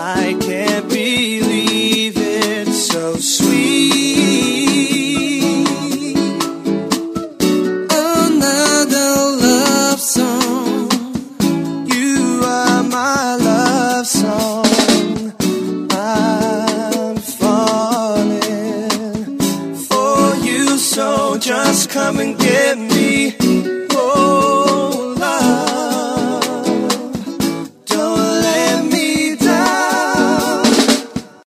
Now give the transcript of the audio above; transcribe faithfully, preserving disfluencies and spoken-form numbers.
I can't believe it's so sweet. Another love song. You are my love song. I'm falling for you, so just come and get me.